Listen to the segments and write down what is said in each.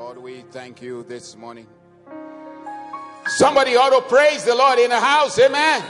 Lord, we thank you this morning. Somebody ought to praise the Lord in the house. Amen.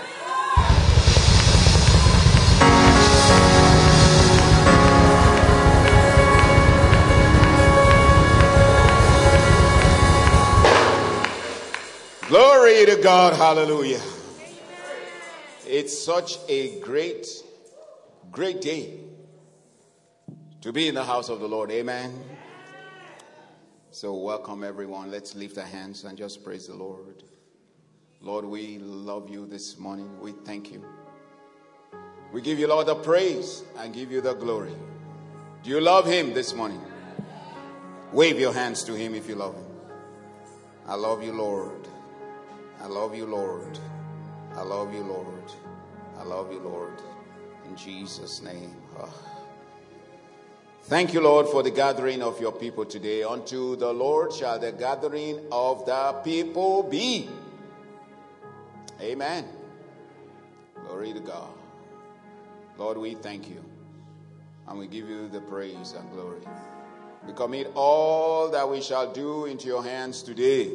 Glory to God. Hallelujah. It's such a great day to be in the house of the Lord. Amen. So welcome everyone. Let's lift our hands and just praise the Lord. Lord, we love you this morning. We thank you. We give you, Lord, the praise and give you the glory. Do you love him this morning? Wave your hands to him if you love him. I love you, Lord. I love you, Lord. I love you, Lord. I love you, Lord. In Jesus' name. Thank you, Lord, for the gathering of your people today. Unto the Lord shall the gathering of the people be. Amen. Glory to God. Lord, we thank you. And we give you the praise and glory. We commit all that we shall do into your hands today.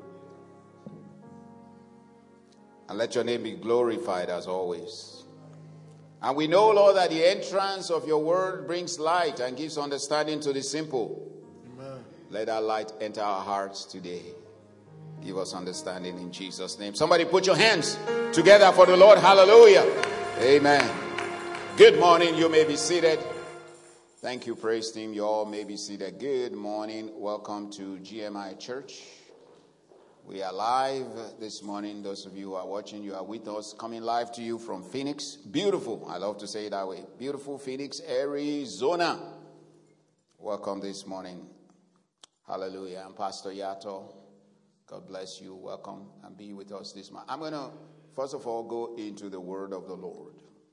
And let your name be glorified as always. And we know, Lord, that the entrance of your word brings light and gives understanding to the simple. Amen. Let that light enter our hearts today. Give us understanding in Jesus' name. Somebody put your hands together for the Lord. Hallelujah. Amen. Good morning. You may be seated. Thank you, praise team. You all may be seated. Good morning. Welcome to GMI Church. We are live this morning. Those of you who are watching, you are with us, coming live to you from Phoenix. Beautiful. I love to say it that way. Beautiful Phoenix, Arizona. Welcome this morning. Hallelujah. I'm Pastor Yato. God bless you. Welcome and be with us this morning. I'm going to, first of all, go into the word of the Lord.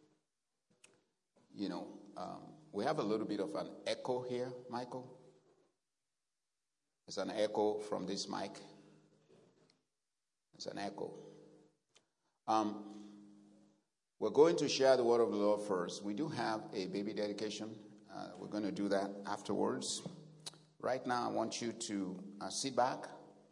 You know, we have a little bit of an echo here, Michael. It's an echo from this mic. It's an echo. We're going to share the word of the Lord first. We do have a baby dedication. We're going to do that afterwards. Right now, I want you to sit back,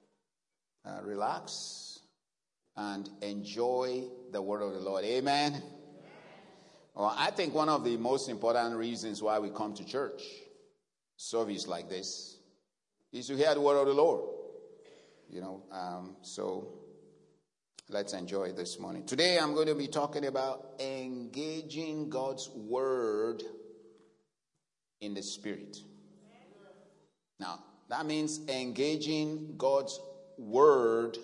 relax, and enjoy the word of the Lord. Amen. Well, I think one of the most important reasons why we come to church, service like this, is to hear the word of the Lord. You know, so let's enjoy this morning. Today I'm going to be talking about engaging God's word in the spirit. Now, that means engaging God's word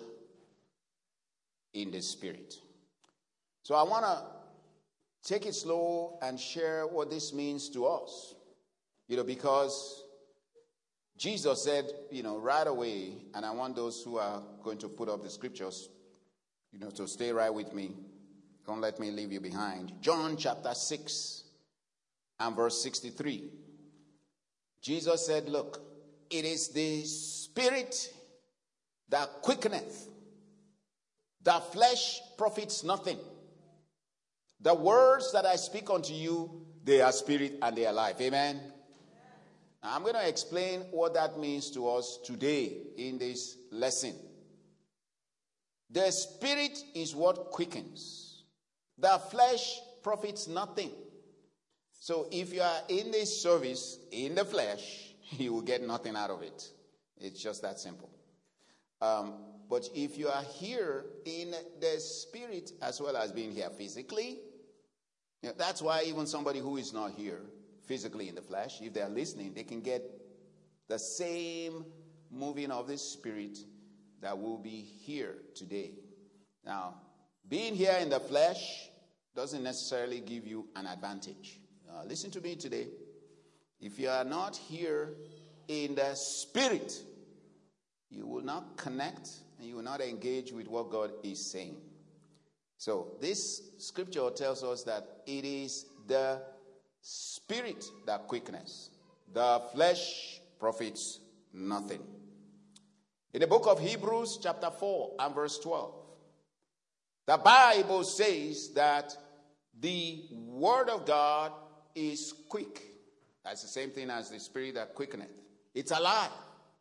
in the spirit. So I want to take it slow and share what this means to us. You know, because Jesus said, you know, right away, and I want those who are going to put up the scriptures, you know, so stay right with me. Don't let me leave you behind. John chapter 6 and verse 63. Jesus said, look, it is the spirit that quickeneth. The flesh profits nothing. The words that I speak unto you, they are spirit and they are life. Amen. Now, I'm going to explain what that means to us today in this lesson. The spirit is what quickens. The flesh profits nothing. So if you are in this service in the flesh, you will get nothing out of it. It's just that simple. But if you are here in the spirit as well as being here physically, you know, that's why even somebody who is not here physically in the flesh, if they are listening, they can get the same moving of the spirit that will be here today. Now, being here in the flesh doesn't necessarily give you an advantage. Listen to me today. If you are not here in the spirit, you will not connect and you will not engage with what God is saying. So this scripture tells us that it is the spirit that quickens. The flesh profits nothing. In the book of Hebrews chapter 4 and verse 12, the Bible says that the word of God is quick. That's the same thing as the spirit that quickeneth. It's alive.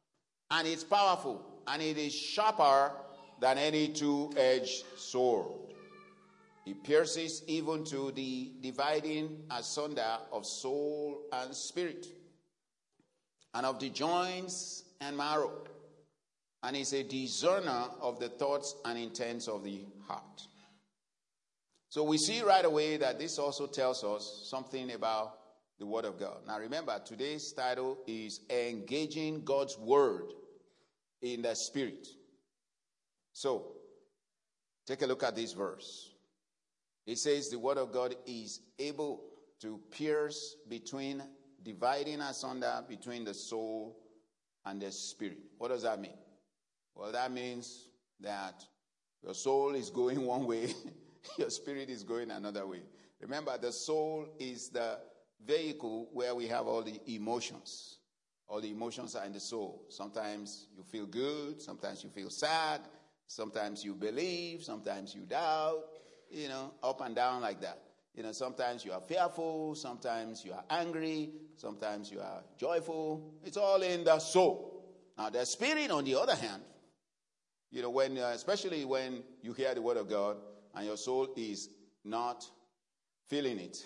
and it's powerful, and it is sharper than any two-edged sword. It pierces even to the dividing asunder of soul and spirit, and of the joints and marrow, and is a discerner of the thoughts and intents of the heart. So we see right away that this also tells us something about the Word of God. Now remember, today's title is Engaging God's Word in the Spirit. So, take a look at this verse. It says the Word of God is able to pierce between, dividing asunder between the soul and the spirit. What does that mean? Well, that means that your soul is going one way, your spirit is going another way. Remember, the soul is the vehicle where we have all the emotions. All the emotions are in the soul. Sometimes you feel good, sometimes you feel sad, sometimes you believe, sometimes you doubt, up and down like that. Sometimes you are fearful, sometimes you are angry, sometimes you are joyful. It's all in the soul. Now, the spirit, on the other hand, especially when you hear the Word of God and your soul is not feeling it,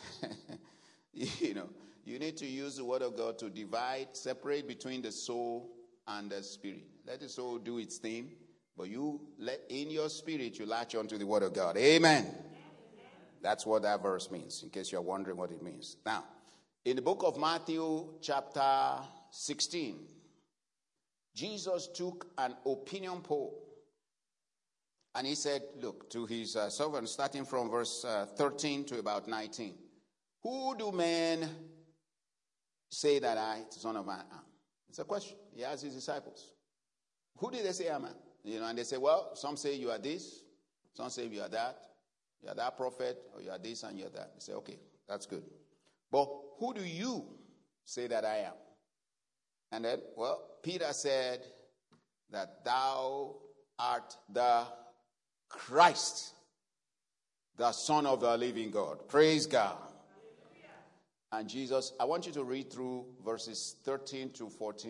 you need to use the Word of God to separate between the soul and the spirit. Let the soul do its thing, but in your spirit, you latch onto the Word of God. Amen. That's what that verse means, in case you're wondering what it means. Now, in the book of Matthew, chapter 16, Jesus took an opinion poll, and he said, look, to his servants, starting from verse 13 to about 19, who do men say that I, the Son of Man, am? It's a question. He asked his disciples. Who did they say I am? And they say, well, some say you are this, some say you are that. You are that prophet, or you are this and you are that. They say, okay, that's good. But who do you say that I am? And then, well, Peter said that thou art the Christ, the Son of the living God. Praise God. And Jesus, I want you to read through verses 13 to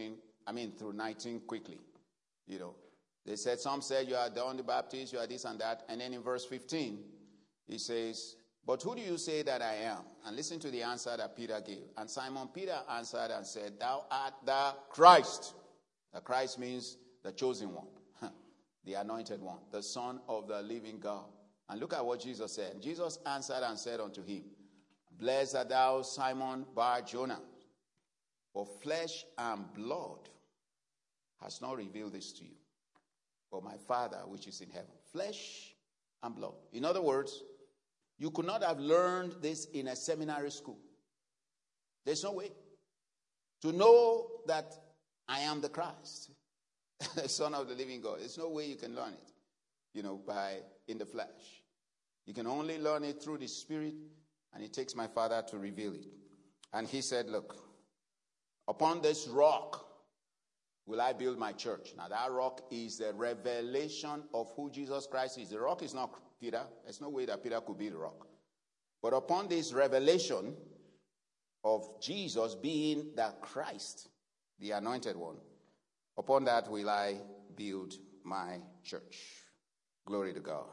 19 quickly. They said, some said you are John the Baptist, you are this and that. And then in verse 15, he says, but who do you say that I am? And listen to the answer that Peter gave. And Simon Peter answered and said, thou art the Christ. The Christ means the chosen one, the anointed one, the Son of the living God. And look at what Jesus said. Jesus answered and said unto him, blessed art thou, Simon Bar-Jonah, for flesh and blood has not revealed this to you, but my Father which is in heaven. Flesh and blood. In other words, you could not have learned this in a seminary school. There's no way. To know that I am the Christ, the Son of the living God, there's no way you can learn it, in the flesh. You can only learn it through the Spirit, and it takes my Father to reveal it. And he said, look, upon this rock will I build my church. Now that rock is the revelation of who Jesus Christ is. The rock is not Peter. There's no way that Peter could be the rock. But upon this revelation of Jesus being the Christ, the anointed one, upon that will I build my church. Glory to God.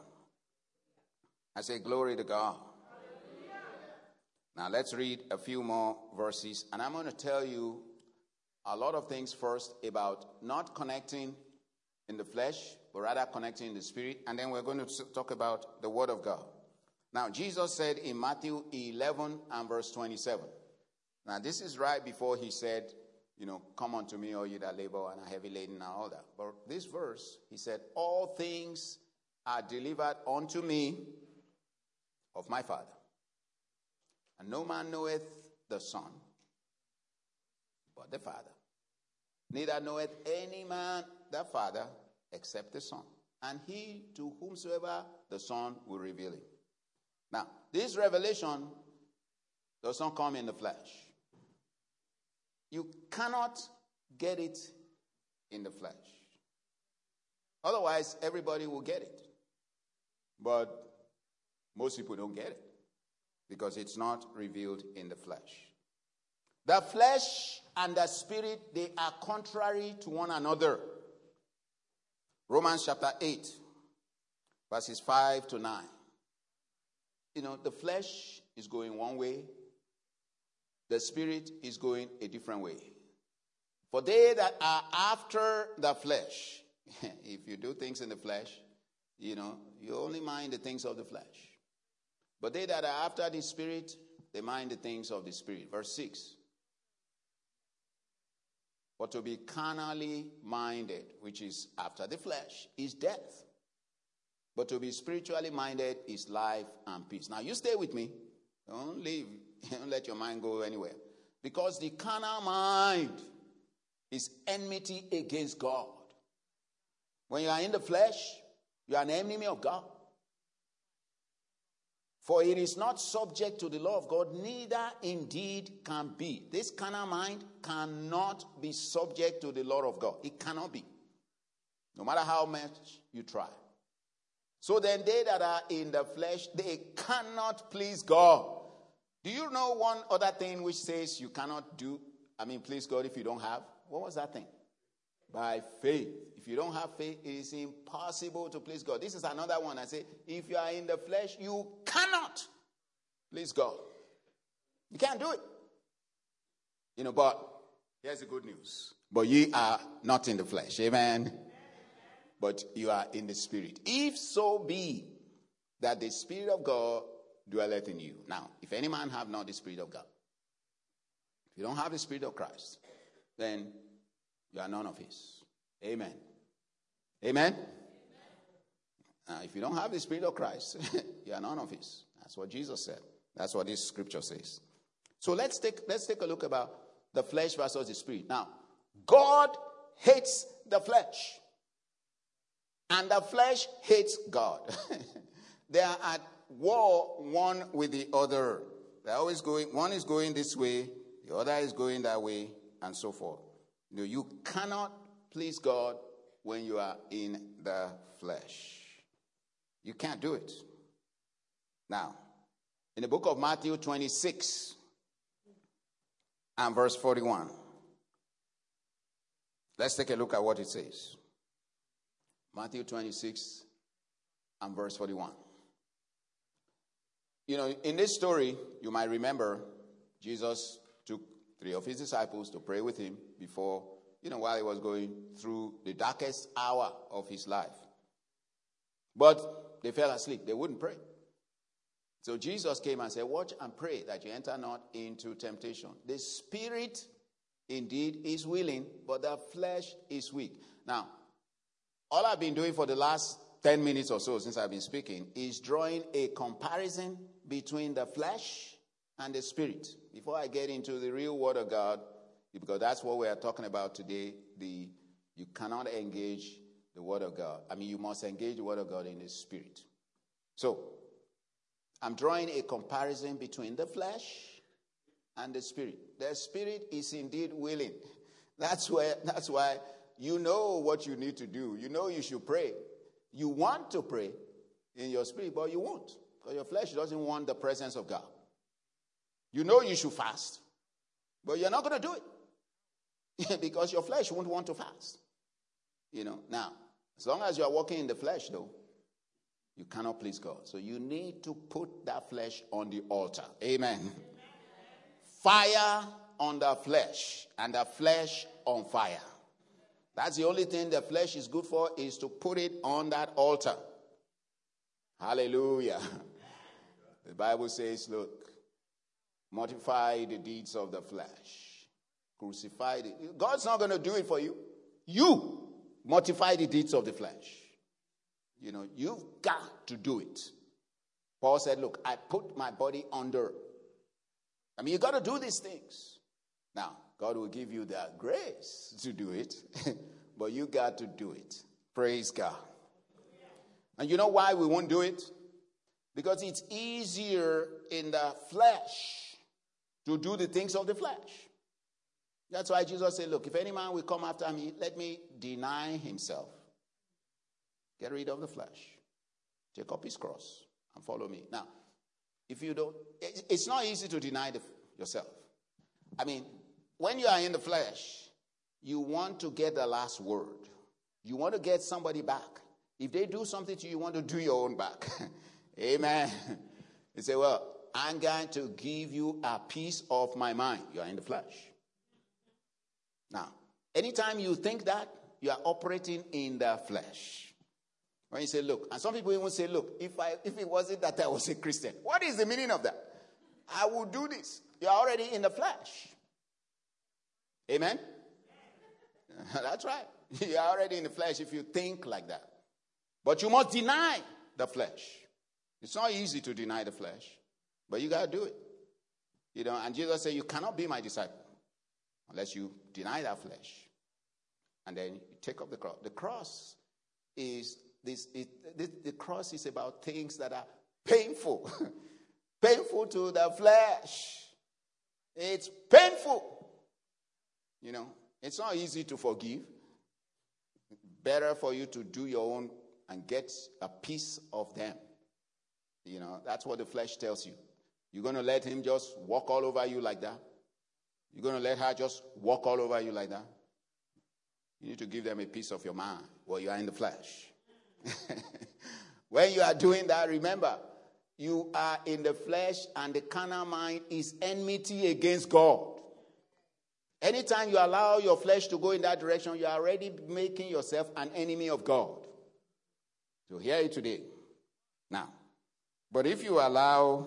I say glory to God. Now let's read a few more verses, and I'm going to tell you a lot of things first about not connecting in the flesh, but rather connecting in the spirit, and then we're going to talk about the Word of God. Now, Jesus said in Matthew 11 and verse 27. Now, this is right before he said, come unto me, all you that labor and are heavy laden and all that. But this verse, he said, all things are delivered unto me of my Father. And no man knoweth the Son, but the Father. Neither knoweth any man the Father, except the Son, and he to whomsoever the Son will reveal him. Now, this revelation does not come in the flesh. You cannot get it in the flesh. Otherwise, everybody will get it. But most people don't get it because it's not revealed in the flesh. The flesh and the spirit, they are contrary to one another. Romans chapter 8, verses 5 to 9. The flesh is going one way. The spirit is going a different way. For they that are after the flesh, if you do things in the flesh, you only mind the things of the flesh. But they that are after the spirit, they mind the things of the spirit. Verse 6. For to be carnally minded, which is after the flesh, is death. But to be spiritually minded is life and peace. Now you stay with me. Don't leave. Don't let your mind go anywhere. Because the carnal mind is enmity against God. When you are in the flesh, you are an enemy of God. For it is not subject to the law of God, neither indeed can be. This carnal mind cannot be subject to the law of God. It cannot be. No matter how much you try. So then they that are in the flesh, they cannot please God. Do you know one other thing which says you cannot please God if you don't have? What was that thing? By faith. If you don't have faith, it is impossible to please God. This is another one. I say, if you are in the flesh, you cannot please God. You can't do it. But here's the good news. But ye are not in the flesh. Amen. But you are in the spirit. If so be that the Spirit of God dwelleth in you. Now, if any man have not the Spirit of God, if you don't have the Spirit of Christ, then you are none of his. Amen. Amen? If you don't have the Spirit of Christ, you are none of his. That's what Jesus said. That's what this scripture says. So let's take a look about the flesh versus the spirit. Now, God hates the flesh. And the flesh hates God. They are at war one with the other. They're always going, one is going this way, the other is going that way, and so forth. You cannot please God when you are in the flesh. You can't do it. Now, in the book of Matthew 26 and verse 41, let's take a look at what it says. Matthew 26 and verse 41. In this story, you might remember Jesus took 3 of his disciples to pray with him before, while he was going through the darkest hour of his life. But they fell asleep. They wouldn't pray. So Jesus came and said, watch and pray that you enter not into temptation. The spirit indeed is willing, but the flesh is weak. Now, all I've been doing for the last 10 minutes or so since I've been speaking is drawing a comparison between the flesh and the spirit. Before I get into the real word of God, because that's what we are talking about today, you cannot engage the word of God. You must engage the word of God in the spirit. So, I'm drawing a comparison between the flesh and the spirit. The spirit is indeed willing. That's why you know what you need to do. You know you should pray. You want to pray in your spirit, but you won't. Because your flesh doesn't want the presence of God. You know you should fast, but you're not going to do it. Because your flesh won't want to fast. Now, as long as you are walking in the flesh, though, you cannot please God. So you need to put that flesh on the altar. Amen. Fire on the flesh, and the flesh on fire. That's the only thing the flesh is good for, is to put it on that altar. Hallelujah. The Bible says, look, mortify the deeds of the flesh. Crucify it. God's not going to do it for you. You mortify the deeds of the flesh. You've got to do it. Paul said, look, I put my body under. You got to do these things. Now, God will give you the grace to do it, but you got to do it. Praise God. And you know why we won't do it? Because it's easier in the flesh to do the things of the flesh. That's why Jesus said, look, if any man will come after me, let me deny himself. Get rid of the flesh. Take up his cross and follow me. Now, if you don't, it's not easy to deny yourself. I mean, when you are in the flesh, you want to get the last word. You want to get somebody back. If they do something to you, you want to do your own back. Amen. You say, well, I'm going to give you a piece of my mind. You are in the flesh. Now, anytime you think that, you are operating in the flesh. When you say, look, and some people even say, look, if it wasn't that I was a Christian, what is the meaning of that? I will do this. You are already in the flesh. Amen? That's right. You are already in the flesh if you think like that. But you must deny the flesh. It's not easy to deny the flesh, but you got to do it. And Jesus said, you cannot be my disciple unless you deny that flesh. And then you take up the cross. The cross is the cross is about things that are painful. Painful to the flesh. It's painful. It's not easy to forgive. Better for you to do your own and get a piece of them. That's what the flesh tells you. You're going to let him just walk all over you like that? You're going to let her just walk all over you like that? You need to give them a piece of your mind while you are in the flesh. When you are doing that, remember, you are in the flesh and the carnal mind is enmity against God. Anytime you allow your flesh to go in that direction, you are already making yourself an enemy of God. So hear it today. Now, but if you allow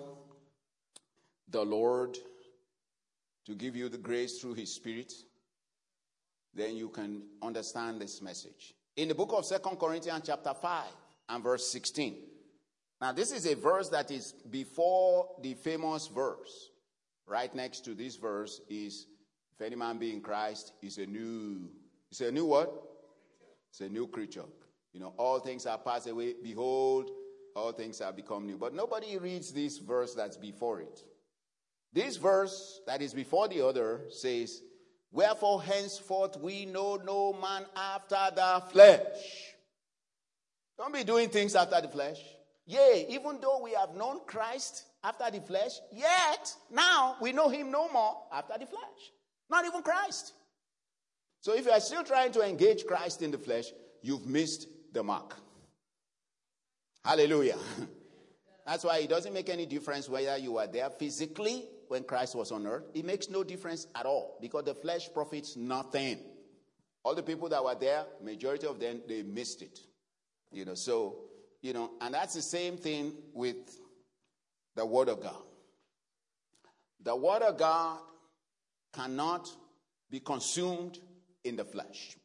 the Lord to give you the grace through his Spirit, then you can understand this message. In the book of 2 Corinthians chapter 5 and verse 16. Now, this is a verse that is before the famous verse. Right next to this verse is, if any man be in Christ, it's a new what? It's a new creature. All things are passed away. Behold, all things have become new. But nobody reads this verse that's before it. This verse that is before the other says, wherefore henceforth we know no man after the flesh. Don't be doing things after the flesh. Yea, even though we have known Christ after the flesh, yet now we know him no more after the flesh. Not even Christ. So if you are still trying to engage Christ in the flesh, you've missed the mark. Hallelujah. That's why it doesn't make any difference whether you are there physically when Christ was on earth. It makes no difference at all because the flesh profits nothing. All the people that were there, majority of them, they missed it. And that's the same thing with the Word of God. The Word of God cannot be consumed in the flesh.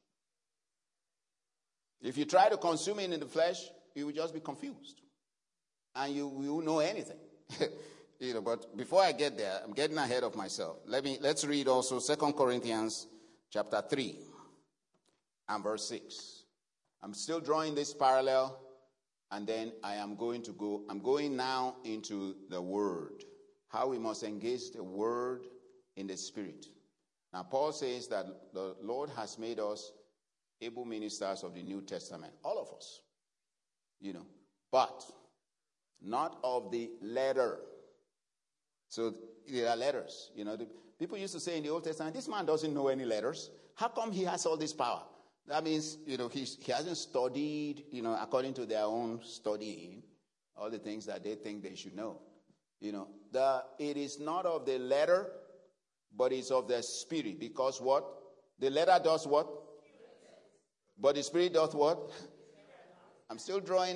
If you try to consume it in the flesh, you will just be confused. And you will know anything. But before I get there, I'm getting ahead of myself. Let's read also 2 Corinthians chapter 3 and verse 6. I'm still drawing this parallel, and then I'm going now into the Word. How we must engage the Word in the Spirit. Now, Paul says that the Lord has made us able ministers of the New Testament. All of us. But not of the letter. So there are letters. The people used to say in the Old Testament, this man doesn't know any letters. How come he has all this power? That means, he hasn't studied, according to their own studying, all the things that they think they should know. It is not of the letter, but it's of the Spirit. Because what? The letter does what? But the Spirit does what? I'm still drawing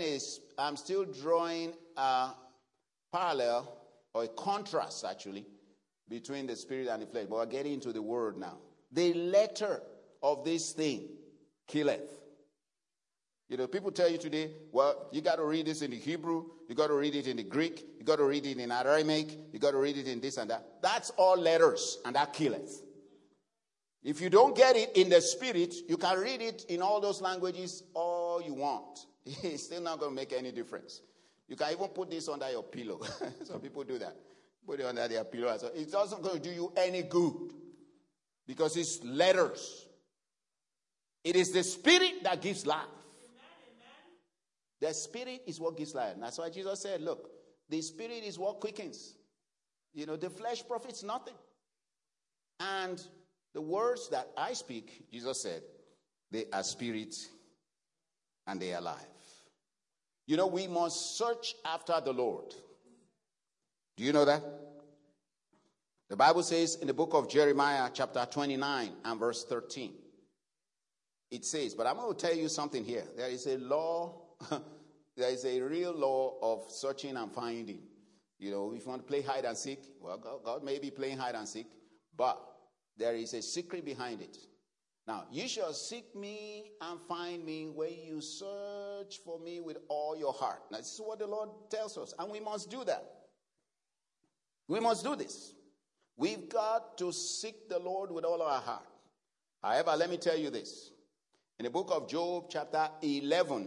a parallel, or a contrast actually, between the Spirit and the flesh. But we're getting into the Word now. The letter of this thing killeth. People tell you today, well, you got to read this in the Hebrew, you got to read it in the Greek, you got to read it in Aramaic, you got to read it in this and that. That's all letters, and that killeth. If you don't get it in the Spirit, you can read it in all those languages all you want. It's still not going to make any difference. You can even put this under your pillow. Some people do that. Put it under their pillow. So it doesn't going to do you any good because it's letters. It is the Spirit that gives life. The Spirit is what gives life. That's why Jesus said, look, the Spirit is what quickens. The flesh profits nothing. And the words that I speak, Jesus said, they are spirit and they are life. You know, we must search after the Lord. Do you know that? The Bible says in the book of Jeremiah, chapter 29 and verse 13, it says, but I'm going to tell you something here. There is a law, there is a real law of searching and finding. You know, if you want to play hide and seek, well, God may be playing hide and seek, but there is a secret behind it. Now, you shall seek me and find me when you search for me with all your heart. Now, this is what the Lord tells us, and we must do that. We must do this. We've got to seek the Lord with all our heart. However, let me tell you this. In the book of Job, chapter 11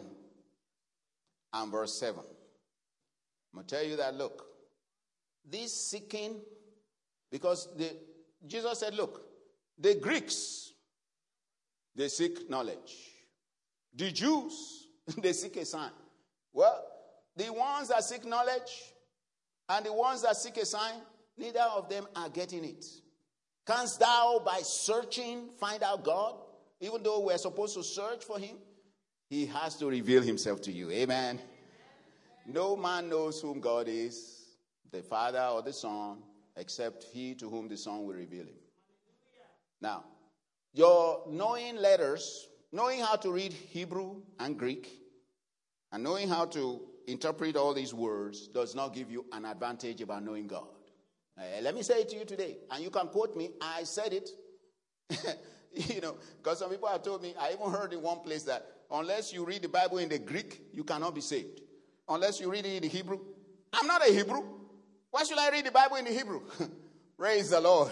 and verse 7, I'm going to tell you that, look, this seeking, because Jesus said, look, the Greeks, they seek knowledge. The Jews, they seek a sign. Well, the ones that seek knowledge and the ones that seek a sign, neither of them are getting it. Canst thou by searching find out God? Even though we're supposed to search for him, he has to reveal himself to you. Amen. No man knows whom God is, the Father or the Son, except he to whom the Son will reveal him. Now, your knowing letters, knowing how to read Hebrew and Greek, and knowing how to interpret all these words does not give you an advantage about knowing God. Let me say it to you today, and you can quote me. I said it. You know, because some people have told me, I even heard in one place that unless you read the Bible in the Greek, you cannot be saved. Unless you read it in the Hebrew. I'm not a Hebrew. Why should I read the Bible in the Hebrew? Praise the Lord.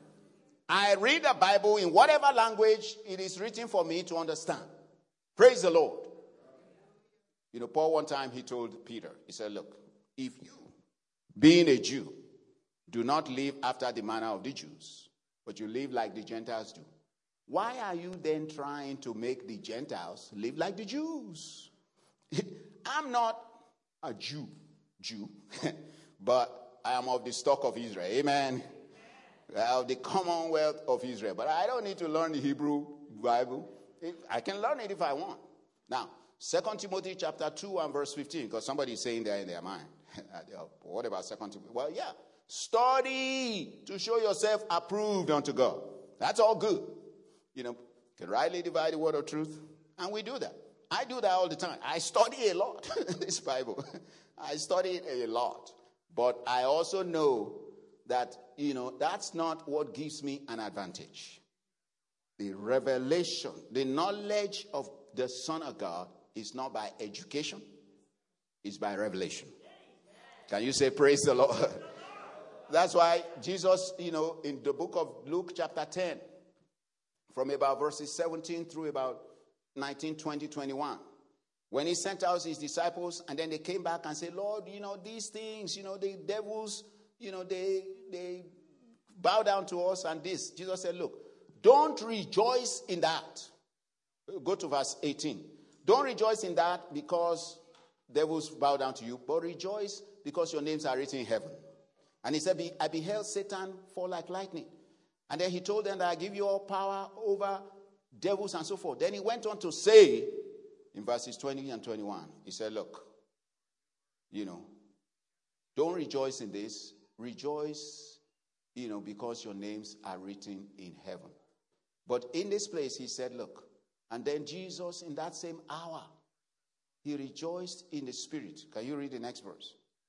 I read the Bible in whatever language it is written for me to understand. Praise the Lord. You know, Paul one time he told Peter, he said, look, if you, being a Jew, do not live after the manner of the Jews, but you live like the Gentiles do, why are you then trying to make the Gentiles live like the Jews? I'm not a Jew, but I am of the stock of Israel. Amen. Of the commonwealth of Israel. But I don't need to learn the Hebrew Bible. I can learn it if I want. Now, 2 Timothy chapter 2 and verse 15, because somebody is saying there in their mind. What about 2 Timothy? Well, yeah. Study to show yourself approved unto God. That's all good. You know, can rightly divide the word of truth. And we do that. I do that all the time. I study a lot, this Bible. I study it a lot. But I also know that, you know, that's not what gives me an advantage. The revelation, the knowledge of the Son of God is not by education. It's by revelation. Can you say praise the Lord? That's why Jesus, you know, in the book of Luke chapter 10, from about verses 17 through about 19, 20, 21, when he sent out his disciples and then they came back and said, Lord, you know, these things, you know, the devils, you know, they bow down to us and this. Jesus said, look, don't rejoice in that. Go to verse 18. Don't rejoice in that because devils bow down to you, but rejoice because your names are written in heaven. And he said, I beheld Satan fall like lightning. And then he told them that I give you all power over devils and so forth. Then he went on to say in verses 20 and 21, he said, look, you know, don't rejoice in this. Rejoice, you know, because your names are written in heaven. But in this place, he said, look, and then Jesus in that same hour, he rejoiced in the Spirit. Can you read the next verse?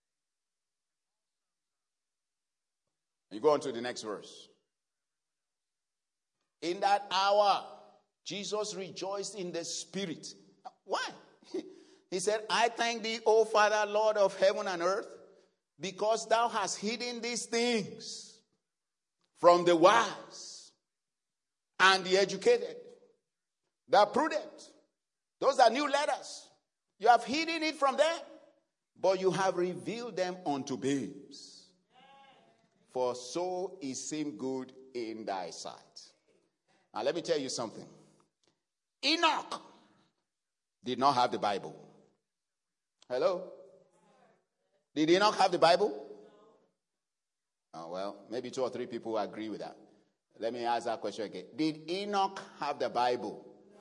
You go on to the next verse. In that hour, Jesus rejoiced in the Spirit. Why? He said, I thank thee, O Father, Lord of heaven and earth, because thou hast hidden these things from the wise and the educated, the prudent, those are new letters. You have hidden it from them, but you have revealed them unto babes. For so it seemed good in thy sight. Now let me tell you something. Enoch did not have the Bible. Hello? Did Enoch have the Bible? Oh, well, maybe 2 or 3 people agree with that. Let me ask that question again. Did Enoch have the Bible?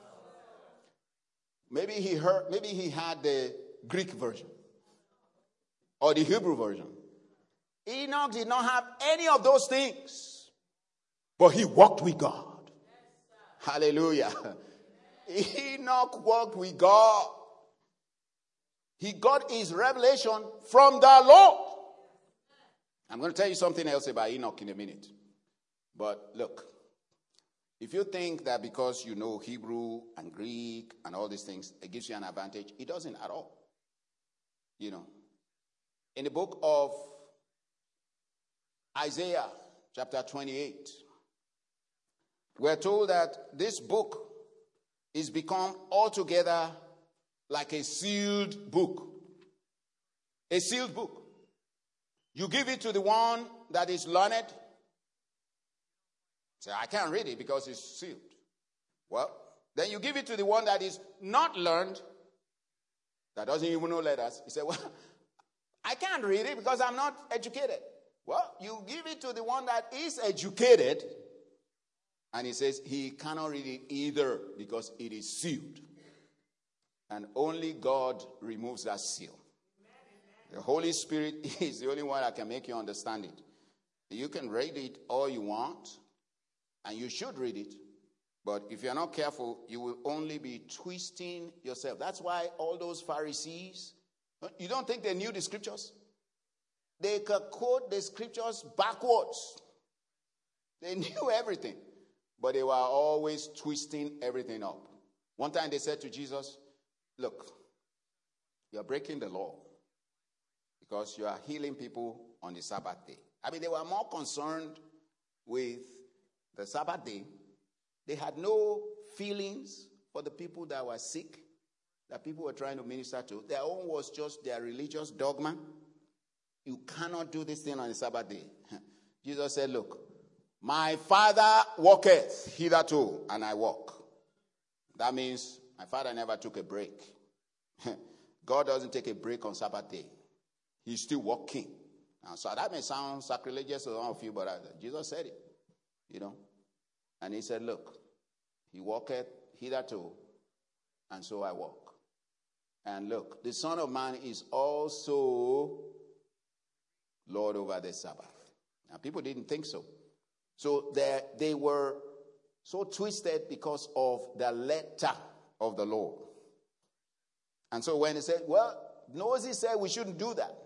Maybe he had the Greek version or the Hebrew version. Enoch did not have any of those things, but he walked with God. Hallelujah. Enoch walked with God. He got his revelation from the Lord. I'm going to tell you something else about Enoch in a minute. But look, if you think that because you know Hebrew and Greek and all these things, it gives you an advantage, it doesn't at all. You know, in the book of Isaiah, chapter 28, we're told that this book is become altogether like a sealed book. A sealed book. You give it to the one that is learned. Say, I can't read it because it's sealed. Well, then you give it to the one that is not learned, that doesn't even know letters. He said, well, I can't read it because I'm not educated. Well, you give it to the one that is educated, and he says he cannot read it either because it is sealed. And only God removes that seal. The Holy Spirit is the only one that can make you understand it. You can read it all you want, and you should read it. But if you're not careful, you will only be twisting yourself. That's why all those Pharisees, you don't think they knew the scriptures? They could quote the scriptures backwards. They knew everything. But they were always twisting everything up. One time they said to Jesus, look, you're breaking the law because you are healing people on the Sabbath day. I mean, they were more concerned with the Sabbath day. They had no feelings for the people that were sick, that people were trying to minister to. Their own was just their religious dogma. You cannot do this thing on the Sabbath day. Jesus said, look, my Father walketh hitherto, and I walk. That means my Father never took a break. God doesn't take a break on Sabbath day. He's still walking. Now, so that may sound sacrilegious to some of you, but Jesus said it, you know. And he said, look, he walketh hitherto, and so I walk. And look, the Son of Man is also Lord over the Sabbath. Now, people didn't think so. So they were so twisted because of the letter of the law. And so when he said, well, Moses said we shouldn't do that.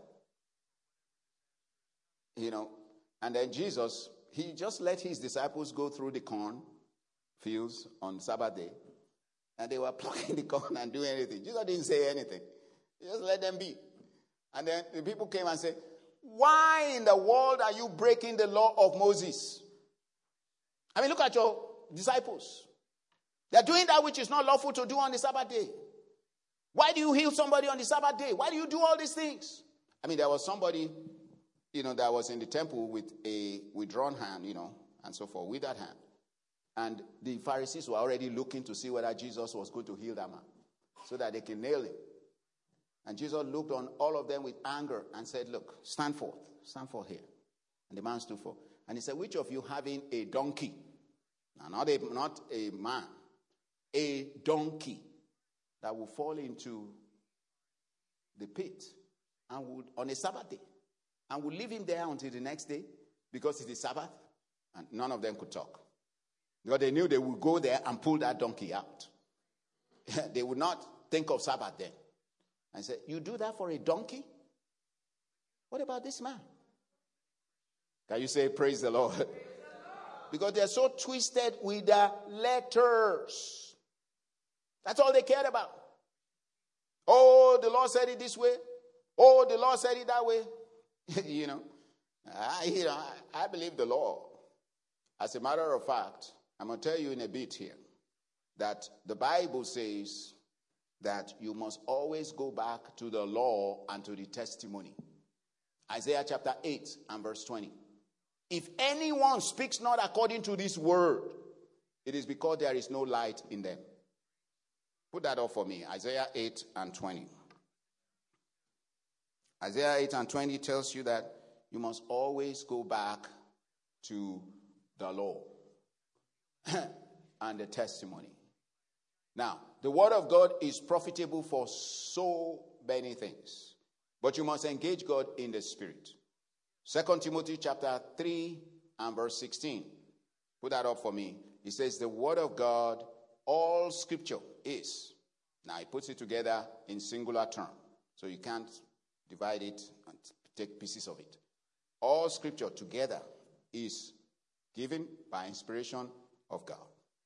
You know, and then Jesus, he just let his disciples go through the corn fields on Sabbath day. And they were plucking the corn and doing anything. Jesus didn't say anything. He just let them be. And then the people came and said, why in the world are you breaking the law of Moses? I mean, look at your disciples. They're doing that which is not lawful to do on the Sabbath day. Why do you heal somebody on the Sabbath day? Why do you do all these things? I mean, there was somebody, you know, that was in the temple with a withdrawn hand, you know, and so forth, with that hand. And the Pharisees were already looking to see whether Jesus was going to heal that man so that they can nail him. And Jesus looked on all of them with anger and said, look, stand forth here. And the man stood forth. And he said, which of you having a donkey, now not a man, a donkey that will fall into the pit and would, on a Sabbath day, and would leave him there until the next day because it's the Sabbath? And none of them could talk. Because they knew they would go there and pull that donkey out. They would not think of Sabbath then. And said, you do that for a donkey? What about this man? Can you say, praise the Lord? Praise the Lord. Because they're so twisted with the letters. That's all they cared about. Oh, the Lord said it this way. Oh, the Lord said it that way. I believe the law. As a matter of fact, I'm going to tell you in a bit here that the Bible says that you must always go back to the law and to the testimony. Isaiah chapter 8 and verse 20. If anyone speaks not according to this word, it is because there is no light in them. Put that up for me. Isaiah 8 and 20. Isaiah 8 and 20 tells you that you must always go back to the law. and the testimony. Now, the word of God is profitable for so many things. But you must engage God in the Spirit. 2 Timothy chapter 3 and verse 16. Put that up for me. It says the word of God, all scripture is. Now, he puts it together in singular term. So you can't divide it and take pieces of it. All scripture together is given by inspiration of God.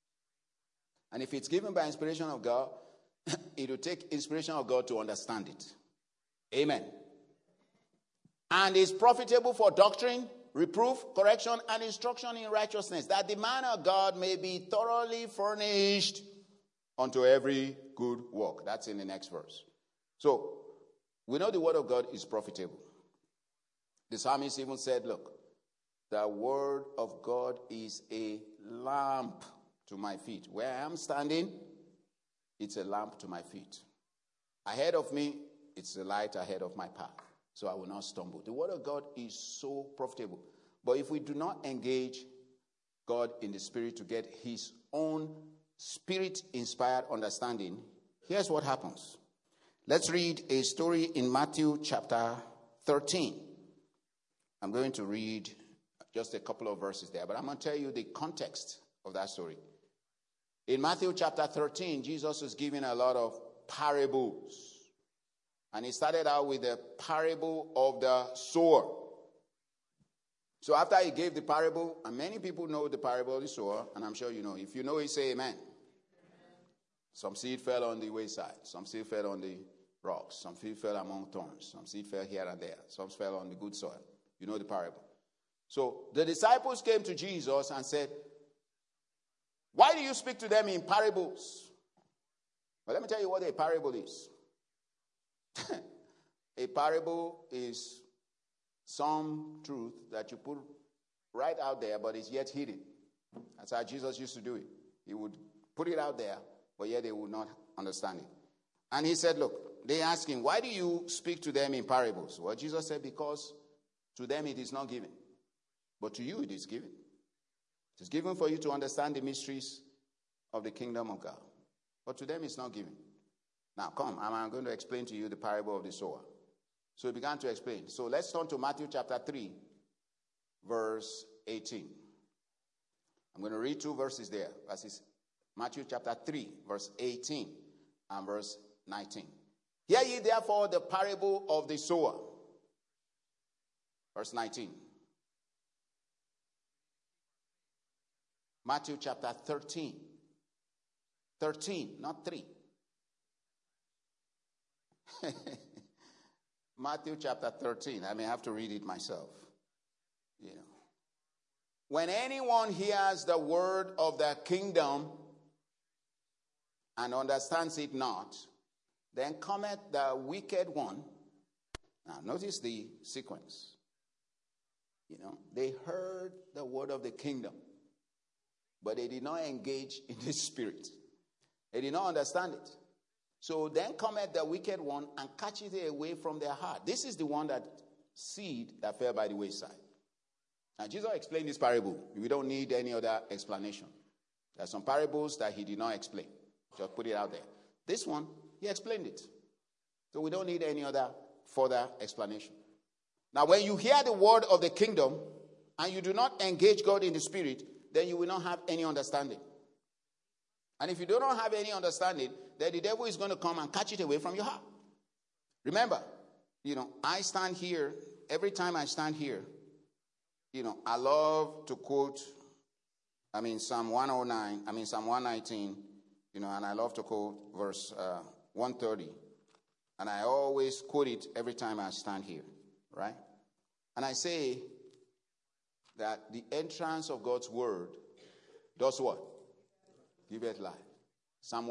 And if it's given by inspiration of God, it will take inspiration of God to understand it. Amen. And is profitable for doctrine, reproof, correction, and instruction in righteousness, that the man of God may be thoroughly furnished unto every good work. That's in the next verse. So, we know the word of God is profitable. The psalmist even said, look, the word of God is a lamp to my feet. Where I am standing, it's a lamp to my feet. Ahead of me, it's a light ahead of my path, so I will not stumble. The word of God is so profitable. But if we do not engage God in the Spirit to get his own Spirit-inspired understanding, here's what happens. Let's read a story in Matthew chapter 13. I'm going to read just a couple of verses there, but I'm going to tell you the context of that story. In Matthew chapter 13, Jesus was giving a lot of parables. And he started out with the parable of the sower. So after he gave the parable, and many people know the parable of the sower, and I'm sure you know. If you know it, say amen. Some seed fell on the wayside. Some seed fell on the rocks. Some seed fell among thorns. Some seed fell here and there. Some fell on the good soil. You know the parable. So the disciples came to Jesus and said, why do you speak to them in parables? Well, let me tell you what a parable is. A parable is some truth that you put right out there, but it's yet hidden. That's how Jesus used to do it. He would put it out there, but yet they would not understand it. And he said, look, they asked him, why do you speak to them in parables? Well, Jesus said, because to them it is not given, but to you it is given. It is given for you to understand the mysteries of the kingdom of God, but to them it's not given. Now, come, I'm going to explain to you the parable of the sower. So he began to explain. So let's turn to Matthew chapter 3, verse 18. I'm going to read two verses there. Matthew chapter 3, verse 18 and verse 19. Hear ye therefore the parable of the sower. Verse 19. Matthew chapter 13. 13, not 3. Matthew chapter 13. I may have to read it myself. You know. When anyone hears the word of the kingdom and understands it not, then cometh the wicked one. Now notice the sequence. You know, they heard the word of the kingdom, but they did not engage in the Spirit. They did not understand it. So then cometh the wicked one and catcheth it away from their heart. This is the one that seed that fell by the wayside. Now Jesus explained this parable. We don't need any other explanation. There are some parables that he did not explain. Just put it out there. This one, he explained it. So we don't need any other further explanation. Now when you hear the word of the kingdom and you do not engage God in the Spirit, then you will not have any understanding. And if you do not have any understanding, then the devil is going to come and catch it away from your heart. Remember, I stand here, every time I stand here, I love to quote, Psalm 109, Psalm 119, and I love to quote verse 130. And I always quote it every time I stand here, right? And I say that the entrance of God's word does what? Give it life. Psalm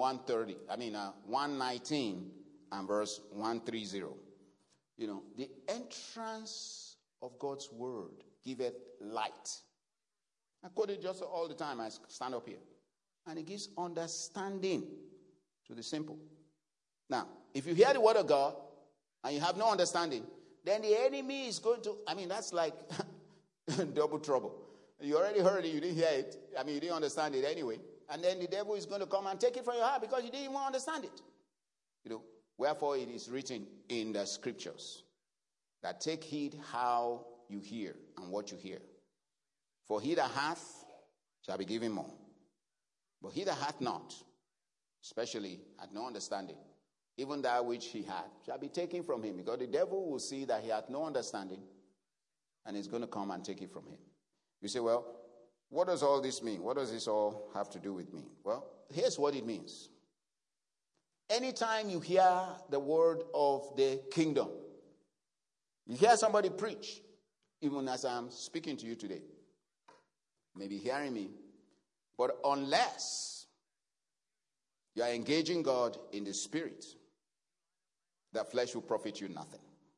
119 and verse 130. The entrance of God's word giveth light. I quote it just all the time. I stand up here. And it gives understanding to the simple. Now, if you hear the word of God and you have no understanding, then the enemy is going to, that's like double trouble. You already heard it, you didn't hear it. I mean, you didn't understand it anyway. And then the devil is going to come and take it from your heart because you didn't even understand it. Wherefore it is written in the scriptures that take heed how you hear and what you hear. For he that hath shall be given more. But he that hath not, especially hath no understanding, even that which he hath shall be taken from him. Because the devil will see that he hath no understanding and is going to come and take it from him. You say, well, what does all this mean? What does this all have to do with me? Well, here's what it means. Anytime you hear the word of the kingdom, you hear somebody preach, even as I'm speaking to you today, maybe hearing me, but unless you are engaging God in the spirit, the flesh will profit you nothing.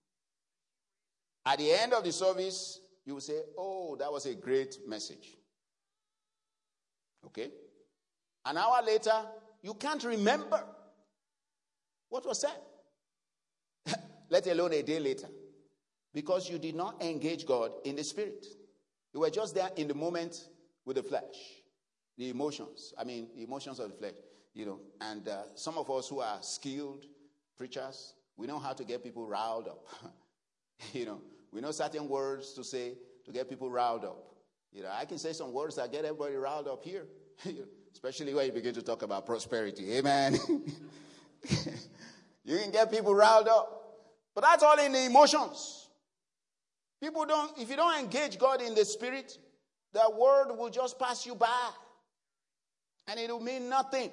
At the end of the service, you will say, oh, that was a great message. Okay? An hour later, you can't remember what was said. Let alone a day later. Because you did not engage God in the spirit. You were just there in the moment with the flesh. The emotions. The emotions of the flesh. And some of us who are skilled preachers, we know how to get people riled up. We know certain words to say to get people riled up. I can say some words that get everybody riled up here. Especially when you begin to talk about prosperity. Amen. You can get people riled up. But that's all in the emotions. If you don't engage God in the spirit, the word will just pass you by. And it will mean nothing.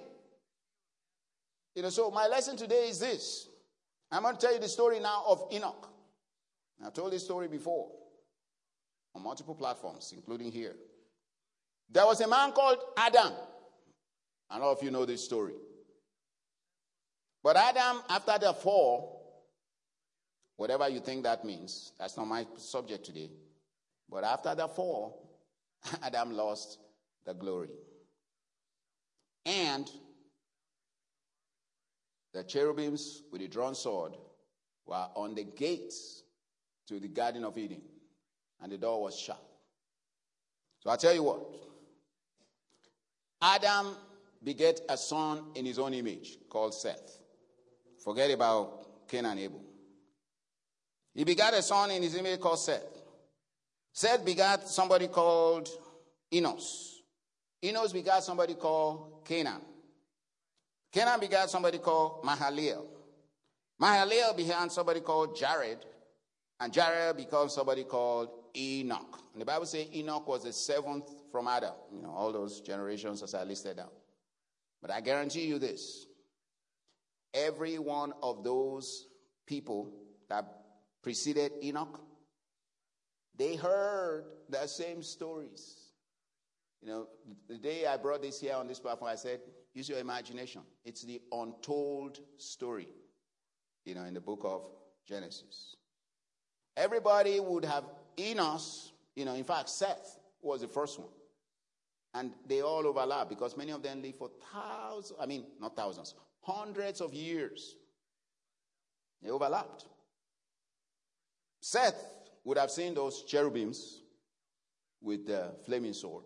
So my lesson today is this. I'm going to tell you the story now of Enoch. I've told this story before on multiple platforms, including here. There was a man called Adam. A lot of you know this story. But Adam, after the fall, whatever you think that means, that's not my subject today. But after the fall, Adam lost the glory. And the cherubims with the drawn sword were on the gates to the Garden of Eden. And the door was shut. So I'll tell you what. Adam begat a son in his own image called Seth. Forget about Cain and Abel. He begat a son in his image called Seth. Seth begat somebody called Enos. Enos begat somebody called Canaan. Canaan begat somebody called Mahalalel. Mahalalel begat somebody called Jared. And Jared becomes somebody called Enoch. And the Bible says Enoch was the seventh from Adam. All those generations as I listed down. But I guarantee you this. Every one of those people that preceded Enoch, they heard the same stories. The day I brought this here on this platform, I said, use your imagination. It's the untold story, in the book of Genesis. Everybody would have Enos, in fact, Seth was the first one. And they all overlap because many of them live for not thousands, hundreds of years. They overlapped. Seth would have seen those cherubims with the flaming sword.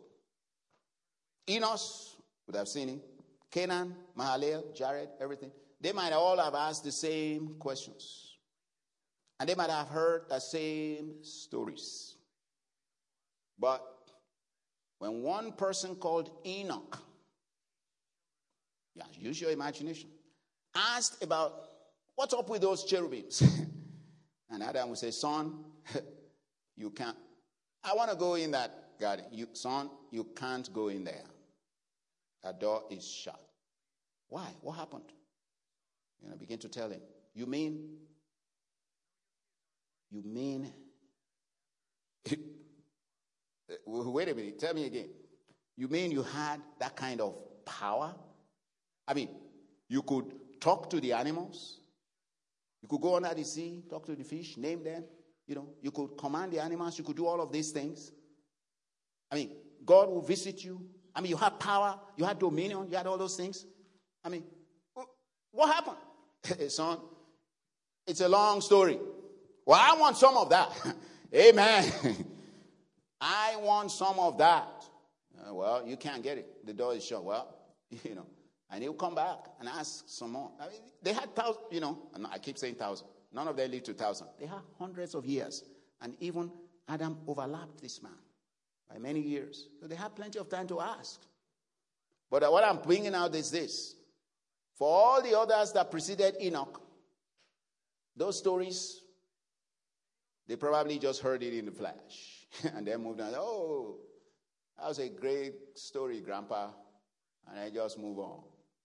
Enos would have seen it. Canaan, Mahalalel, Jared, everything. They might all have asked the same questions. And they might have heard the same stories. But when one person called Enoch, use your imagination, asked about what's up with those cherubims. And Adam would say, son, you can't. I want to go in that garden. Son, you can't go in there. That door is shut. Why? What happened? Begin to tell him. You mean? Wait a minute. Tell me again. You mean you had that kind of power? You could talk to the animals. You could go under the sea, talk to the fish, name them. You could command the animals. You could do all of these things. God will visit you. You had power. You had dominion. You had all those things. What happened? Son, it's a long story. Well, I want some of that. Amen. I want some of that. Well, you can't get it. The door is shut. Well, and he'll come back and ask some more. I mean, they had thousands, and I keep saying thousands. None of them lived to 1,000. They had hundreds of years. And even Adam overlapped this man by many years. So they had plenty of time to ask. But what I'm bringing out is this. For all the others that preceded Enoch, those stories, they probably just heard it in the flesh. And then moved on. Oh, that was a great story, Grandpa. And I just move on.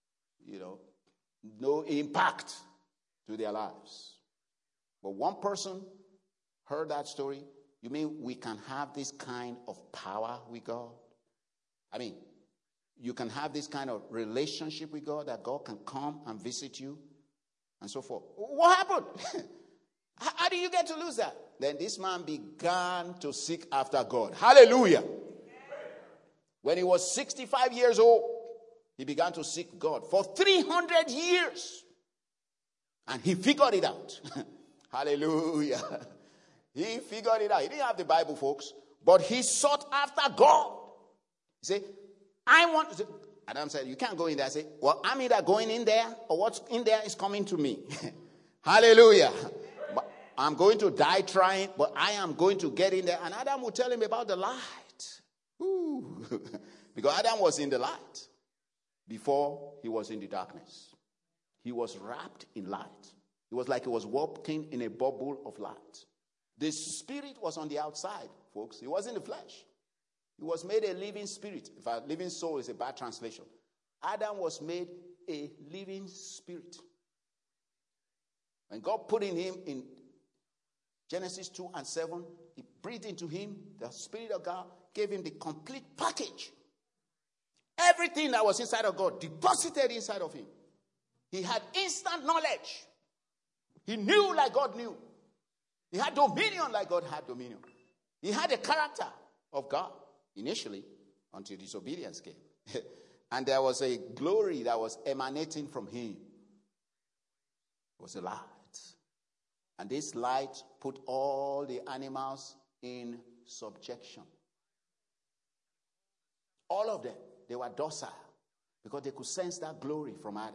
No impact to their lives. But one person heard that story. You mean we can have this kind of power with God? I mean, you can have this kind of relationship with God, that God can come and visit you and so forth. What happened? How do you get to lose that? Then this man began to seek after God. Hallelujah. When he was 65 years old, he began to seek God for 300 years. And he figured it out. Hallelujah. He figured it out. He didn't have the Bible, folks. But he sought after God. He said, Adam said, you can't go in there. I said, well, I'm either going in there or what's in there is coming to me. Hallelujah. But I'm going to die trying, but I am going to get in there. And Adam will tell him about the light. Ooh. Because Adam was in the light before he was in the darkness. He was wrapped in light. It was like he was walking in a bubble of light. The spirit was on the outside, folks. He wasn't the flesh. He was made a living spirit. In fact, living soul is a bad translation. Adam was made a living spirit. When God put in him in Genesis 2 and 7, he breathed into him. The Spirit of God gave him the complete package. Everything that was inside of God deposited inside of him. He had instant knowledge. He knew like God knew. He had dominion like God had dominion. He had the character of God initially until disobedience came. And there was a glory that was emanating from him. It was a light. And this light put all the animals in subjection. All of them, they were docile because they could sense that glory from Adam.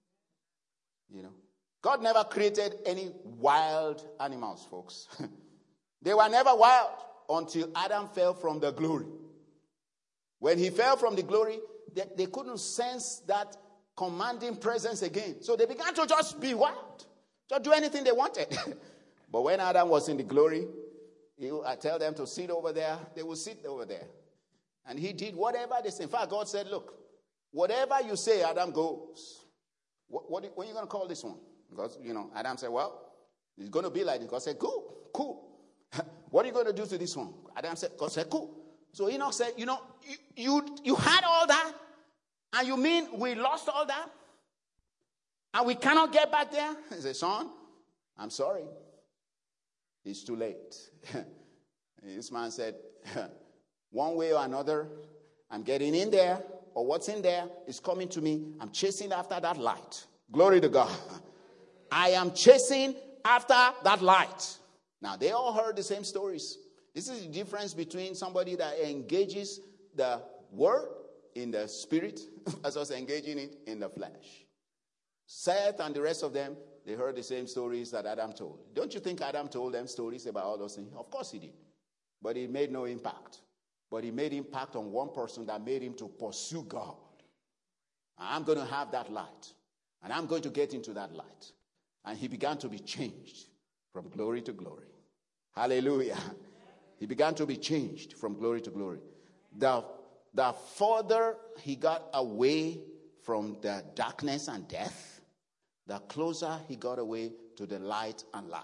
God never created any wild animals, folks. They were never wild until Adam fell from the glory. When he fell from the glory, they couldn't sense that commanding presence again. So they began to just be wild. Just do anything they wanted. But when Adam was in the glory, I tell them to sit over there, they will sit over there. And he did whatever they said. In fact, God said, look, whatever you say, Adam goes. What are you going to call this one? Because, Adam said, well, it's going to be like this. God said, cool. What are you going to do to this one? God said, cool. So Enoch said, you had all that, and you mean we lost all that? And we cannot get back there? He said, son, I'm sorry. It's too late. This man said, one way or another, I'm getting in there, or what's in there is coming to me. I'm chasing after that light. Glory to God. I am chasing after that light. Now, they all heard the same stories. This is the difference between somebody that engages the word in the spirit versus engaging it in the flesh. Seth and the rest of them, they heard the same stories that Adam told. Don't you think Adam told them stories about all those things? Of course he did. But it made no impact. But he made impact on one person that made him to pursue God. I'm going to have that light. And I'm going to get into that light. And he began to be changed from glory to glory. Hallelujah. He began to be changed from glory to glory. The further he got away from the darkness and death, the closer he got away to the light and life.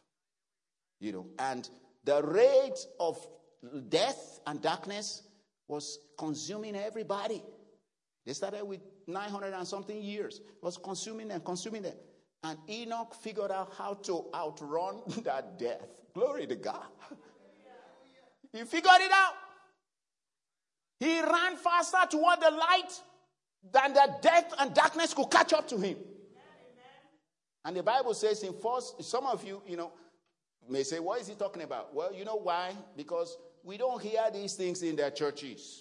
And the rate of death and darkness was consuming everybody. They started with 900 and something years. It was consuming them. And Enoch figured out how to outrun that death. Glory to God. He figured it out. He ran faster toward the light than the death and darkness could catch up to him. And the Bible says some of you, may say, what is he talking about? Well, you know why? Because we don't hear these things in their churches.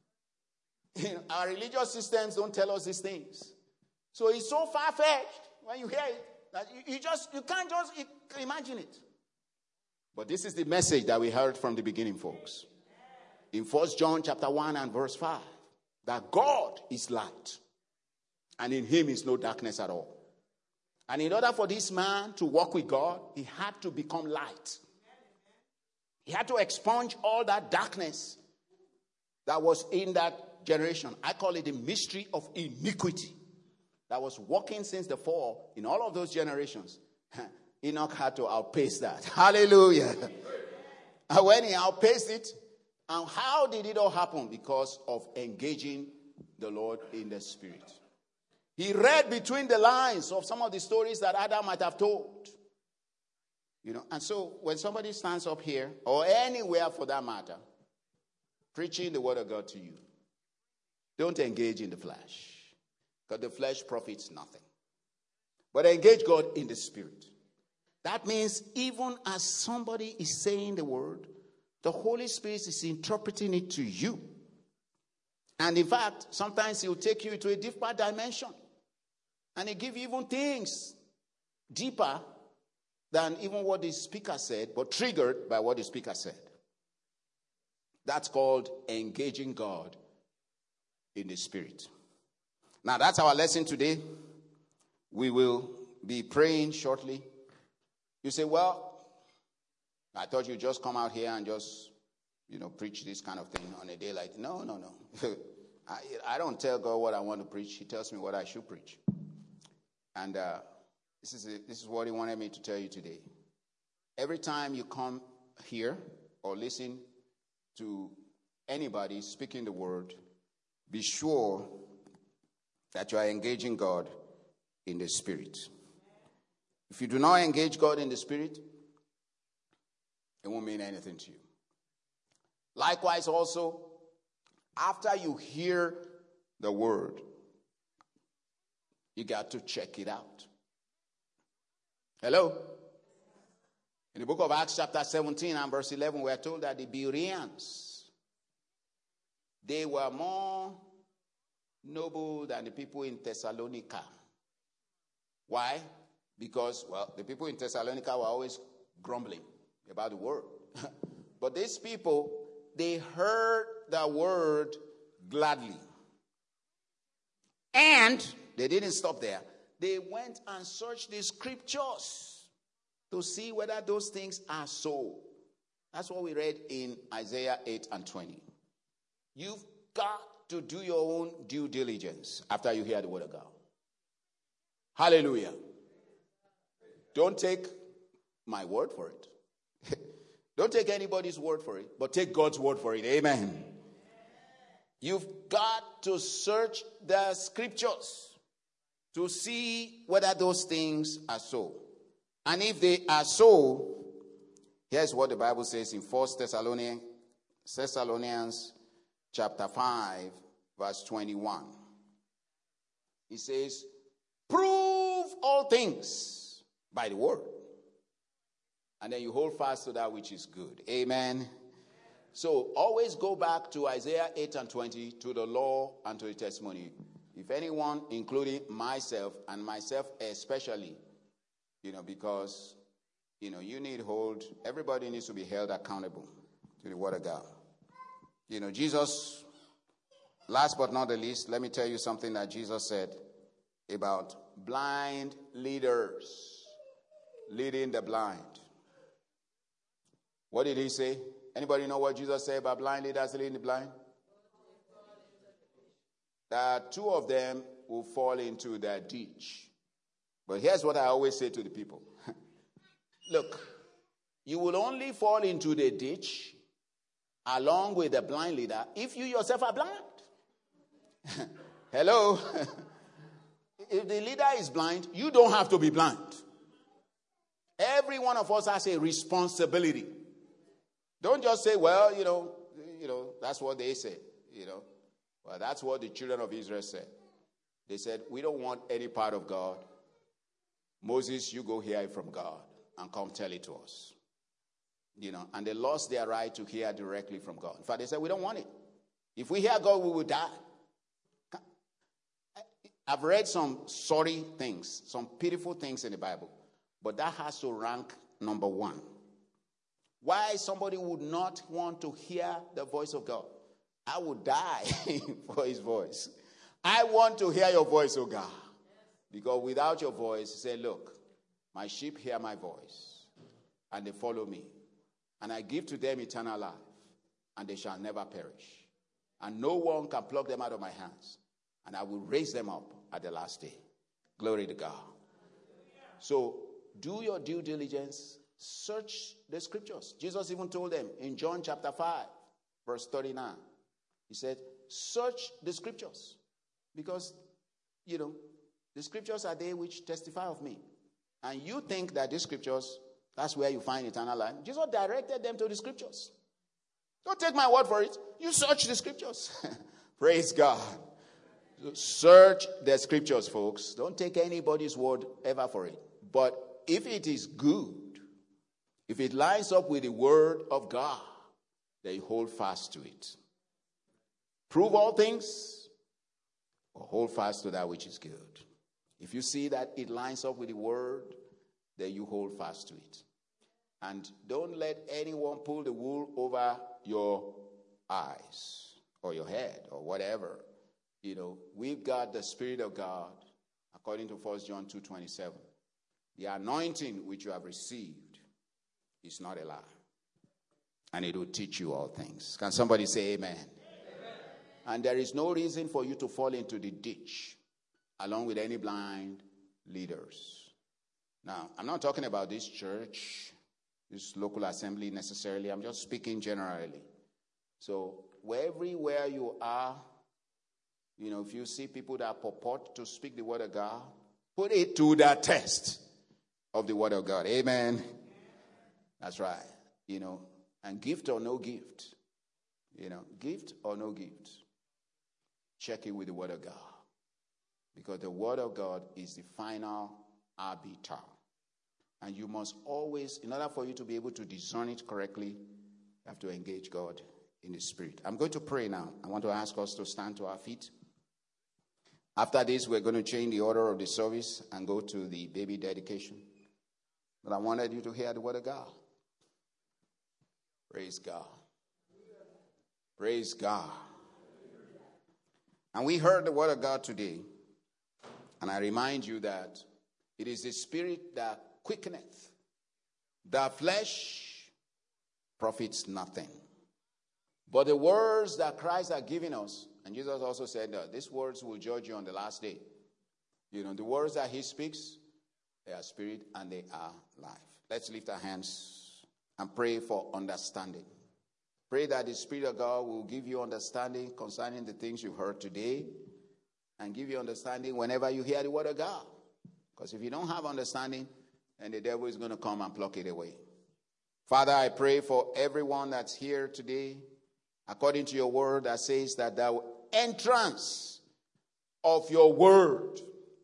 Our religious systems don't tell us these things. So it's so far-fetched when you hear it that you can't just imagine it. But this is the message that we heard from the beginning, folks. In 1 John chapter 1 and verse 5, that God is light, and in him is no darkness at all. And in order for this man to walk with God, he had to become light. He had to expunge all that darkness that was in that generation. I call it the mystery of iniquity that was walking since the fall in all of those generations. Enoch had to outpace that. Hallelujah. And when he outpaced it, and how did it all happen? Because of engaging the Lord in the Spirit. He read between the lines of some of the stories that Adam might have told. And so when somebody stands up here, or anywhere for that matter, preaching the word of God to you, don't engage in the flesh, because the flesh profits nothing. But engage God in the Spirit. That means even as somebody is saying the word, the Holy Spirit is interpreting it to you. And in fact, sometimes he'll take you into a deeper dimension. And he'll give you even things deeper than even what the speaker said, but triggered by what the speaker said. That's called engaging God in the Spirit. Now, that's our lesson today. We will be praying shortly. You say, well, I thought you'd just come out here and just, preach this kind of thing on a day like, no. I don't tell God what I want to preach. He tells me what I should preach. And this is what he wanted me to tell you today. Every time you come here or listen to anybody speaking the word, be sure that you are engaging God in the Spirit. If you do not engage God in the Spirit, it won't mean anything to you. Likewise also, after you hear the word, you got to check it out. Hello? In the book of Acts chapter 17 and verse 11, we are told that the Bereans, they were more noble than the people in Thessalonica. Why? Because, the people in Thessalonica were always grumbling about the word. But these people, they heard the word gladly. And they didn't stop there. They went and searched the scriptures to see whether those things are so. That's what we read in Isaiah 8 and 20. You've got to do your own due diligence after you hear the word of God. Hallelujah. Don't take my word for it. Don't take anybody's word for it, but take God's word for it. Amen. You've got to search the scriptures to see whether those things are so. And if they are so, here's what the Bible says in 1 Thessalonians chapter 5, verse 21. It says, prove all things by the word. And then you hold fast to that which is good. Amen. So always go back to Isaiah 8 and 20, to the law and to the testimony. If anyone, including myself, and myself especially, because, you need hold. Everybody needs to be held accountable to the word of God. Jesus, last but not the least, let me tell you something that Jesus said about blind leaders leading the blind. What did he say? Anybody know what Jesus said about blind leaders leading the blind? That two of them will fall into the ditch. But here's what I always say to the people. Look, you will only fall into the ditch along with the blind leader if you yourself are blind. Hello? If the leader is blind, you don't have to be blind. Every one of us has a responsibility. Don't just say, well, that's what they said, Well, that's what the children of Israel said. They said, we don't want any part of God. Moses, you go hear it from God and come tell it to us. and they lost their right to hear directly from God. In fact, they said, we don't want it. If we hear God, we will die. I've read some sorry things, some pitiful things in the Bible, but that has to rank number one. Why somebody would not want to hear the voice of God? I would die for his voice. I want to hear your voice, oh God. Because without your voice, say, look, my sheep hear my voice, and they follow me. And I give to them eternal life, and they shall never perish. And no one can pluck them out of my hands. And I will raise them up at the last day. Glory to God. So, do your due diligence. Search the scriptures. Jesus even told them in John chapter 5, verse 39. He said, search the scriptures. Because, the scriptures are they which testify of me. And you think that the scriptures, that's where you find eternal life. Jesus directed them to the scriptures. Don't take my word for it. You search the scriptures. Praise God. Search the scriptures, folks. Don't take anybody's word ever for it. But if it is good, if it lines up with the word of God, then you hold fast to it. Prove all things, or hold fast to that which is good. If you see that it lines up with the word, then you hold fast to it. And don't let anyone pull the wool over your eyes or your head or whatever. We've got the Spirit of God, according to 1 John 2:27. The anointing which you have received is not a lie. And it will teach you all things. Can somebody say amen? Amen. And there is no reason for you to fall into the ditch along with any blind leaders. Now, I'm not talking about this church, this local assembly necessarily. I'm just speaking generally. So, everywhere you are, if you see people that purport to speak the word of God, put it to the test of the word of God. Amen. That's right. And gift or no gift. Gift or no gift. Check it with the word of God. Because the word of God is the final arbiter. And you must always, in order for you to be able to discern it correctly, you have to engage God in the Spirit. I'm going to pray now. I want to ask us to stand to our feet. After this, we're going to change the order of the service and go to the baby dedication. But I wanted you to hear the word of God. Praise God. Praise God. And we heard the word of God today. And I remind you that it is the Spirit that quickeneth. The flesh profits nothing. But the words that Christ has given us, and Jesus also said that these words will judge you on the last day. The words that he speaks, they are spirit and they are life. Let's lift our hands and pray for understanding. Pray that the Spirit of God will give you understanding concerning the things you've heard today and give you understanding whenever you hear the word of God. Because if you don't have understanding, then the devil is going to come and pluck it away. Father, I pray for everyone that's here today, according to your word that says that the entrance of your word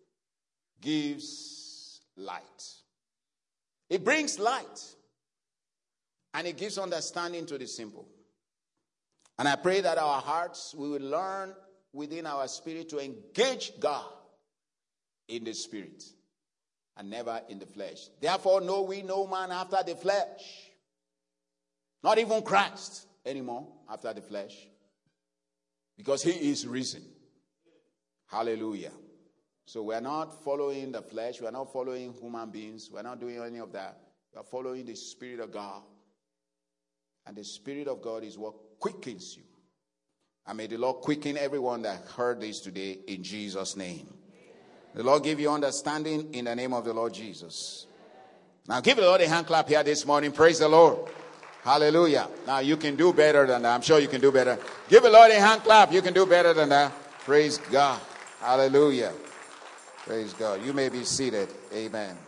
gives light. It brings light. And it gives understanding to the simple. And I pray that our hearts, we will learn within our spirit to engage God in the spirit and never in the flesh. Therefore, know we no man after the flesh. Not even Christ anymore after the flesh. Because he is risen. Hallelujah. So we're not following the flesh. We're not following human beings. We're not doing any of that. We're following the Spirit of God. And the Spirit of God is what quickens you. And may the Lord quicken everyone that heard this today in Jesus' name. The Lord give you understanding in the name of the Lord Jesus. Now give the Lord a hand clap here this morning. Praise the Lord. Hallelujah. Now you can do better than that. I'm sure you can do better. Give the Lord a hand clap. You can do better than that. Praise God. Hallelujah. Praise God. You may be seated. Amen.